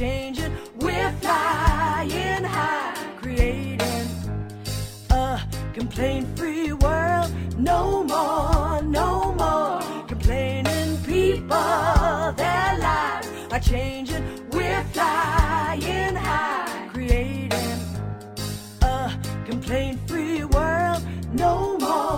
changing. We're flying high, creating a complaint-free world. No more complaining. People, their lives are changing. We're flying high, creating a complaint-free world. No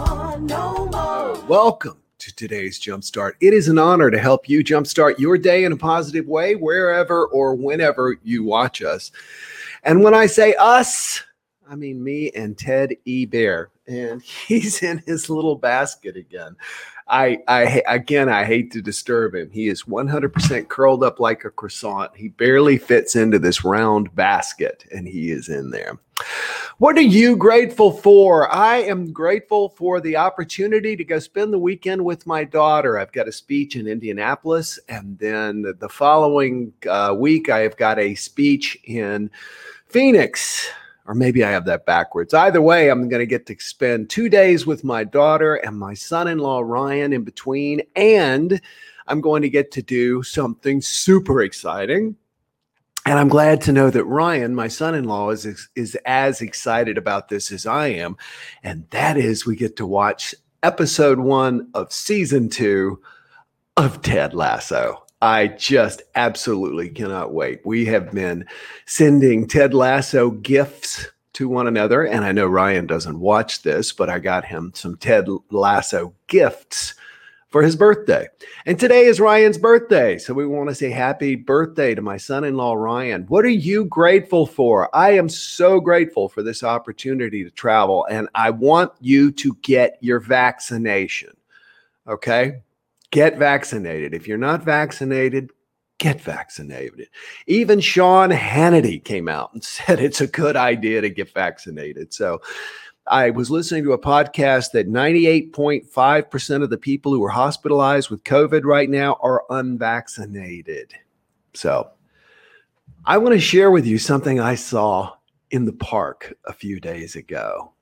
more. Welcome to today's Jumpstart. It is an honor to help you jumpstart your day in a positive way, wherever or whenever you watch us. And when I say us, I mean me and Ted E. Bear. And he's in his little basket again. I hate to disturb him. He is 100% curled up like a croissant. He barely fits into this round basket, and he is in there. What are you grateful for? I am grateful for the opportunity to go spend the weekend with my daughter. I've got a speech in Indianapolis, and then the following week, I have got a speech in Phoenix. Or maybe I have that backwards. Either way, I'm going to get to spend 2 days with my daughter and my son-in-law, Ryan, in between. And I'm going to get to do something super exciting. And I'm glad to know that Ryan, my son-in-law, is as excited about this as I am. And that is we get to watch episode 1 of season 2 of Ted Lasso. I just absolutely cannot wait. We have been sending Ted Lasso gifts to one another. And I know Ryan doesn't watch this, but I got him some Ted Lasso gifts for his birthday. And today is Ryan's birthday. So we want to say happy birthday to my son-in-law, Ryan. What are you grateful for? I am so grateful for this opportunity to travel. And I want you to get your vaccination. Okay? Get vaccinated. If you're not vaccinated, get vaccinated. Even Sean Hannity came out and said it's a good idea to get vaccinated. So I was listening to a podcast that 98.5% of the people who are hospitalized with COVID right now are unvaccinated. So I want to share with you something I saw in the park a few days ago.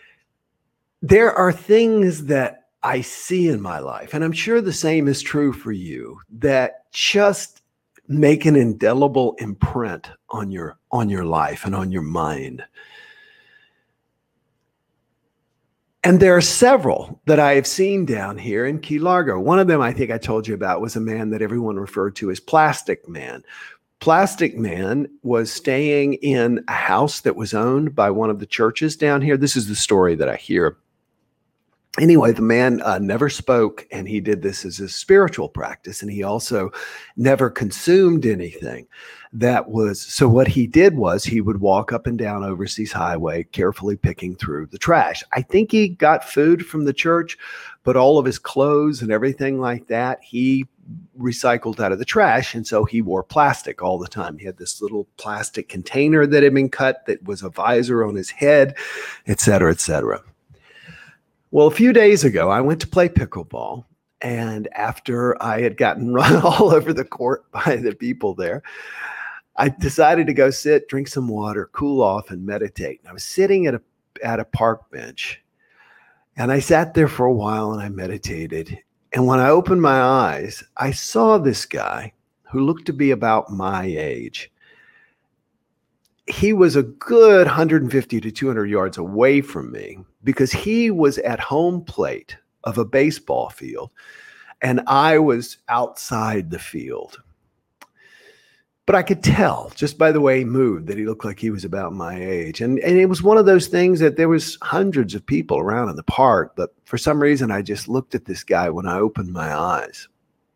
There are things that I see in my life, and I'm sure the same is true for you, that just make an indelible imprint on your life and on your mind. And there are several that I have seen down here in Key Largo. One of them I think I told you about was a man that everyone referred to as Plastic Man. Plastic Man was staying in a house that was owned by one of the churches down here. This is the story that I hear. Anyway, the man never spoke, and he did this as a spiritual practice, and he also never consumed anything. So what he did was he would walk up and down Overseas Highway, carefully picking through the trash. I think he got food from the church, but all of his clothes and everything like that, he recycled out of the trash, and so he wore plastic all the time. He had this little plastic container that had been cut that was a visor on his head, et cetera, et cetera. Well, a few days ago, I went to play pickleball, and after I had gotten run all over the court by the people there, I decided to go sit, drink some water, cool off, and meditate. And I was sitting at a park bench, and I sat there for a while, and I meditated. And when I opened my eyes, I saw this guy who looked to be about my age. He was a good 150 to 200 yards away from me because he was at home plate of a baseball field and I was outside the field. But I could tell just by the way he moved that he looked like he was about my age. And it was one of those things that there was hundreds of people around in the park, but for some reason I just looked at this guy when I opened my eyes.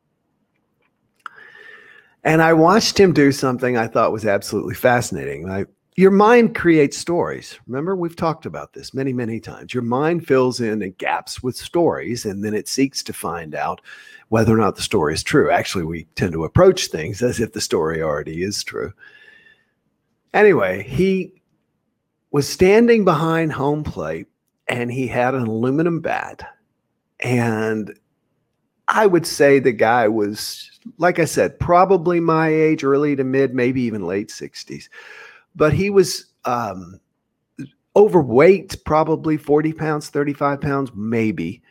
And I watched him do something I thought was absolutely fascinating. Your mind creates stories. Remember, we've talked about this many, many times. Your mind fills in the gaps with stories, and then it seeks to find out whether or not the story is true. Actually, we tend to approach things as if the story already is true. Anyway, he was standing behind home plate, and he had an aluminum bat. And I would say the guy was, like I said, probably my age, early to mid, maybe even late 60s. But he was overweight, probably 40 pounds, 35 pounds, maybe.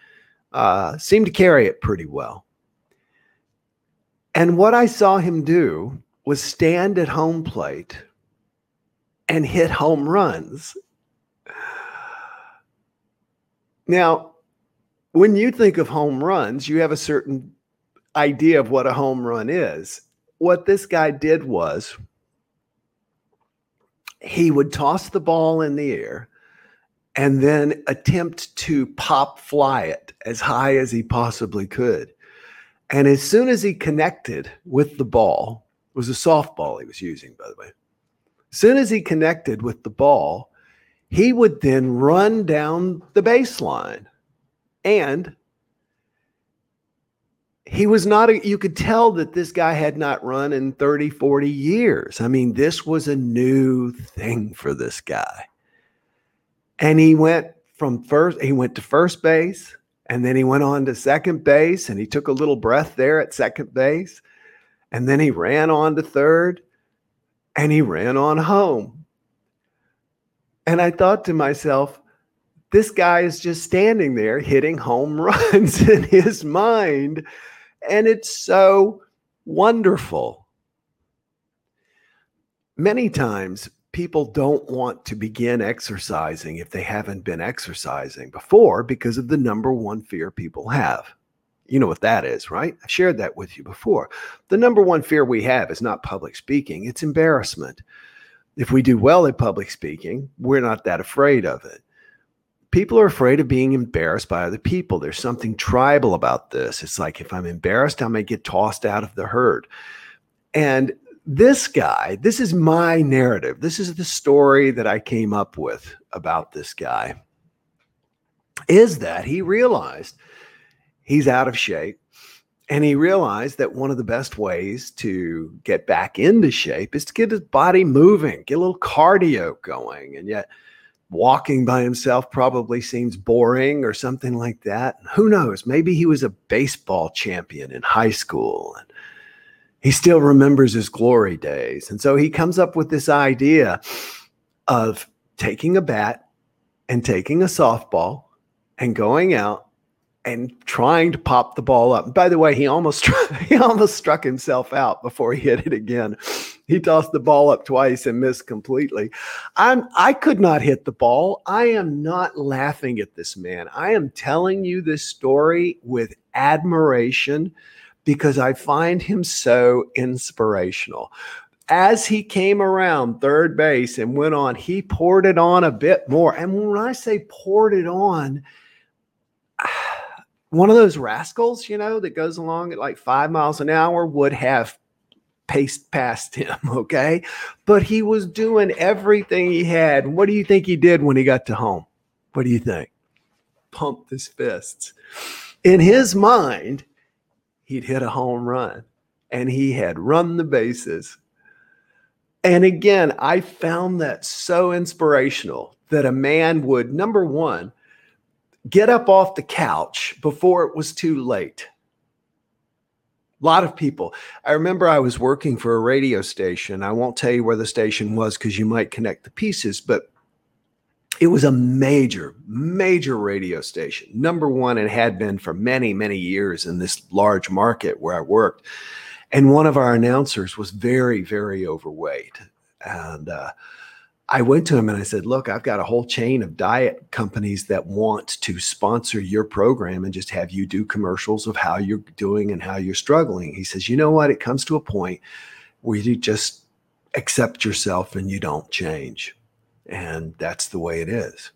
Seemed to carry it pretty well. And what I saw him do was stand at home plate and hit home runs. Now, when you think of home runs, you have a certain idea of what a home run is. What this guy did was he would toss the ball in the air and then attempt to pop fly it as high as he possibly could. And as soon as he connected with the ball, it was a softball he was using, by the way. As soon as he connected with the ball, he would then run down the baseline. And he was not, you could tell that this guy had not run in 30, 40 years. I mean, this was a new thing for this guy. And he went to first base, and then he went on to second base, and he took a little breath there at second base. And then he ran on to third, and he ran on home. And I thought to myself, this guy is just standing there hitting home runs in his mind. And it's so wonderful. Many times people don't want to begin exercising if they haven't been exercising before because of the number one fear people have. You know what that is, right? I've shared that with you before. The number one fear we have is not public speaking, it's embarrassment. If we do well at public speaking, we're not that afraid of it. People are afraid of being embarrassed by other people. There's something tribal about this. It's like, if I'm embarrassed, I may get tossed out of the herd. And this guy, this is my narrative. This is the story that I came up with about this guy, is that he realized he's out of shape. And he realized that one of the best ways to get back into shape is to get his body moving, get a little cardio going. And yet walking by himself probably seems boring or something like that. Who knows? Maybe he was a baseball champion in high school and he still remembers his glory days. And so he comes up with this idea of taking a bat and taking a softball and going out and trying to pop the ball up. By the way, he almost struck himself out before he hit it again. He tossed the ball up twice and missed completely. I could not hit the ball. I am not laughing at this man. I am telling you this story with admiration because I find him so inspirational. As he came around third base and went on, he poured it on a bit more. And when I say poured it on, one of those rascals, that goes along at like 5 miles an hour would have paced past him, okay? But he was doing everything he had. And what do you think he did when he got to home? What do you think? Pumped his fists. In his mind, he'd hit a home run and he had run the bases. And again, I found that so inspirational that a man would, number one, get up off the couch before it was too late. A lot of people. I remember I was working for a radio station. I won't tell you where the station was because you might connect the pieces, but it was a major, major radio station. Number one, it had been for many, many years in this large market where I worked. And one of our announcers was very, very overweight. And I went to him and I said, look, I've got a whole chain of diet companies that want to sponsor your program and just have you do commercials of how you're doing and how you're struggling. He says, you know what? It comes to a point where you just accept yourself and you don't change. And that's the way it is.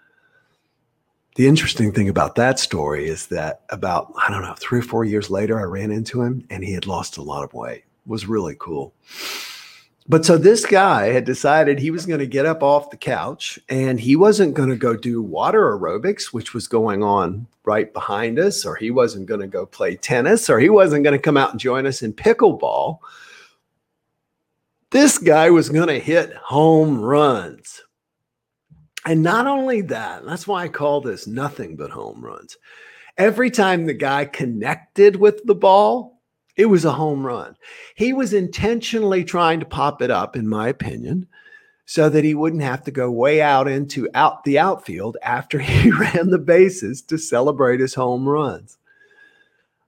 The interesting thing about that story is that about, 3 or 4 years later, I ran into him and he had lost a lot of weight. It was really cool. But so this guy had decided he was going to get up off the couch and he wasn't going to go do water aerobics, which was going on right behind us, or he wasn't going to go play tennis, or he wasn't going to come out and join us in pickleball. This guy was going to hit home runs. And not only that, that's why I call this nothing but home runs. Every time the guy connected with the ball, it was a home run. He was intentionally trying to pop it up, in my opinion, so that he wouldn't have to go way out into the outfield after he ran the bases to celebrate his home runs.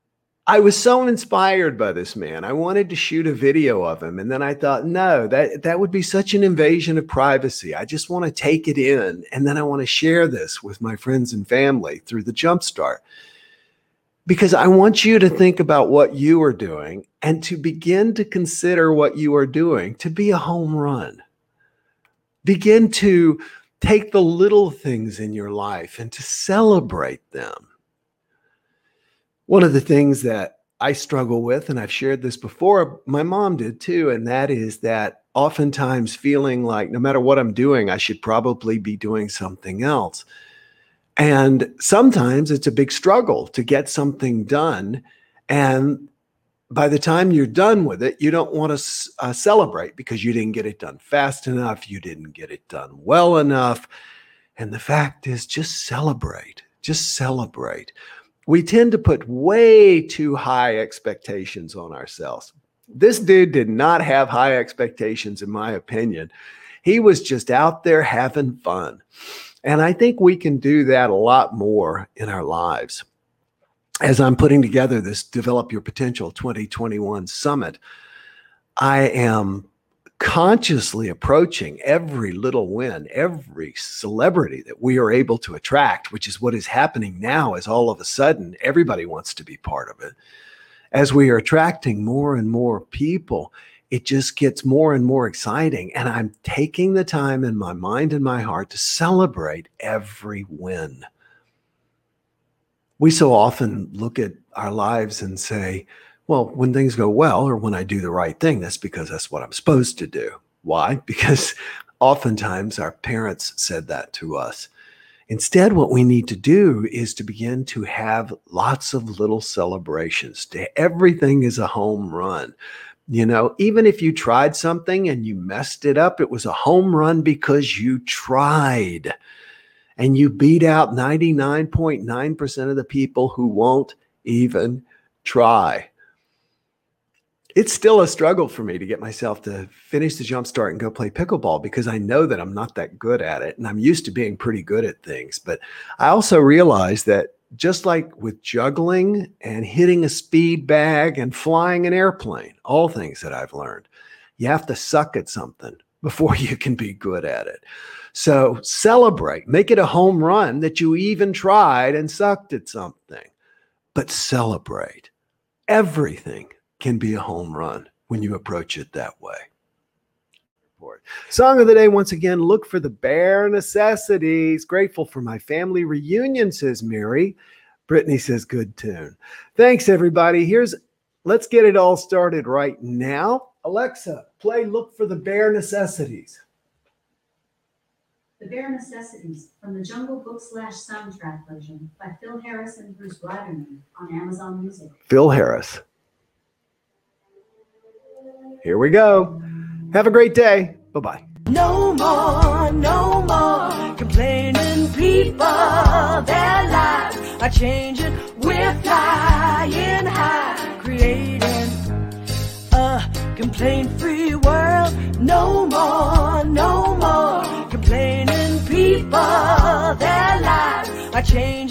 I was so inspired by this man. I wanted to shoot a video of him. And then I thought, no, that would be such an invasion of privacy. I just want to take it in. And then I want to share this with my friends and family through the Jumpstart. Because I want you to think about what you are doing and to begin to consider what you are doing to be a home run. Begin to take the little things in your life and to celebrate them. One of the things that I struggle with, and I've shared this before, my mom did too, and that is that oftentimes feeling like no matter what I'm doing, I should probably be doing something else. And sometimes it's a big struggle to get something done. And by the time you're done with it, you don't want to celebrate because you didn't get it done fast enough. You didn't get it done well enough. And the fact is, just celebrate. Just celebrate. We tend to put way too high expectations on ourselves. This dude did not have high expectations, in my opinion. He was just out there having fun. And I think we can do that a lot more in our lives. As I'm putting together this Develop Your Potential 2021 Summit, I am consciously approaching every little win, every celebrity that we are able to attract, which is what is happening now, as all of a sudden everybody wants to be part of it. As we are attracting more and more people, it just gets more and more exciting. And I'm taking the time in my mind and my heart to celebrate every win. We so often look at our lives and say, well, when things go well or when I do the right thing, that's because that's what I'm supposed to do. Why? Because oftentimes our parents said that to us. Instead, what we need to do is to begin to have lots of little celebrations. Everything is a home run. You know, even if you tried something and you messed it up, it was a home run because you tried. And you beat out 99.9% of the people who won't even try. It's still a struggle for me to get myself to finish the Jumpstart and go play pickleball because I know that I'm not that good at it. And I'm used to being pretty good at things. But I also realize that just like with juggling and hitting a speed bag and flying an airplane, all things that I've learned, you have to suck at something before you can be good at it. So celebrate, make it a home run that you even tried and sucked at something, but celebrate. Everything can be a home run when you approach it that way. Song of the day, once again, Look for the Bare Necessities. Grateful for my family reunion, says Mary. Brittany says, good tune. Thanks, everybody. Let's get it all started right now. Alexa, play Look for the Bare Necessities. The Bare Necessities from the Jungle Book / soundtrack version by Phil Harris and Bruce Blatterman on Amazon Music. Phil Harris. Here we go. Have a great day. Bye-bye. No more complaining people. Their lives are changing. We're flying high, creating a complaint-free world. No more complaining people. Their lives are changing.